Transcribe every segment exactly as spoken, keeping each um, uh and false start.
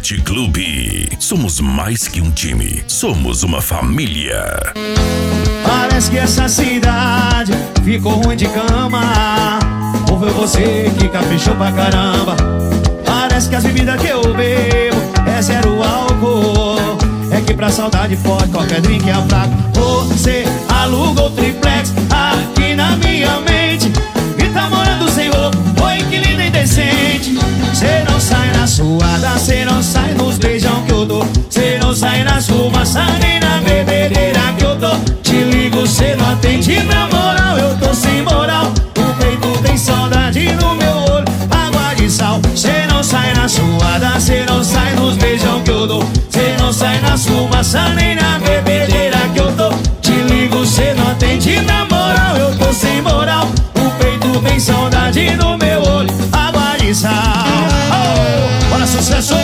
Esporte Clube. Somos mais que um time, somos uma família. Parece que essa cidade ficou ruim de cama. Ou foi você que caprichou pra caramba? Parece que as bebidas que eu bebo é zero álcool. É que pra saudade forte qualquer drink é fraco. Você alugou triplex aqui na minha mente e tá morando sem roupa, oi que linda e decente. Cê não sai na suada, cê não sai nos beijão que eu dou. Cê não sai na fumaça nem na bebedeira que eu dou. Te ligo, cê não atende, na moral eu tô sem moral. O peito tem saudade no meu olho, água de sal. Cê não sai na suada, cê não sai nos beijão que eu dou. Cê não sai na fumaça nem na bebedeira que eu dou. Te ligo, cê não atende, na moral eu tô sem moral. O peito tem saudade no meu olho, água de sal. Oh, bora sucesso!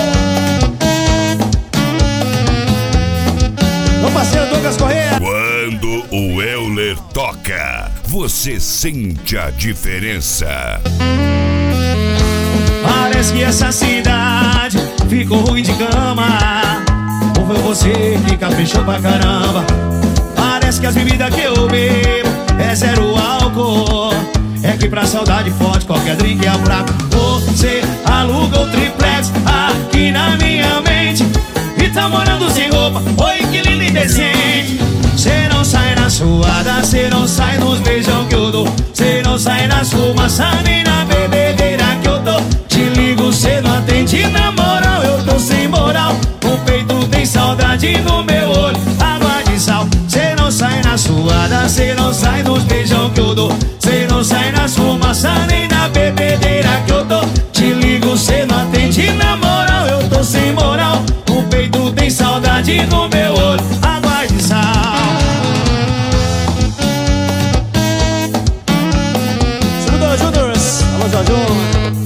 Meu parceiro Douglas Correia. Quando o Euler toca, você sente a diferença. Parece que essa cidade ficou ruim de cama. Ou foi você que caprichou pra caramba? Parece que as bebidas que eu bebo é zero álcool. É que pra saudade forte qualquer drink é fraco. Você alugou triplex aqui na minha mente e tá morando sem roupa, oi que linda e decente. Cê não sai na suada, cê não sai nos beijão que eu dou. Cê não sai na fumaça nem na bebedeira que eu dou. Te ligo, cê não atende, na moral eu tô sem moral. O peito tem saudade no meu olho, água de sal. Cê não sai na suada, cê não sai nos beijão que eu dou. Cê não sai na fumaça nem na bebedeira que eu dou. Te ligo, cê não atende, na moral eu tô sem moral. O peito tem saudade no meu olho, água de sal. Júnior, Júnior, alô Jorjão.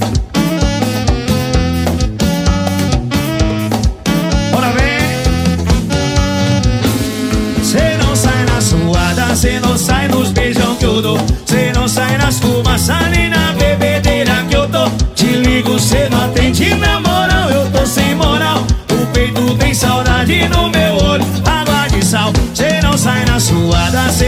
Cê não sai nos beijão que eu dou. Cê não sai nas fumaça nem na bebedeira que eu dou. Te ligo, cê não atende, na moral eu tô sem moral. O peito tem saudade no meu olho, água de sal. Cê não sai na suada, cê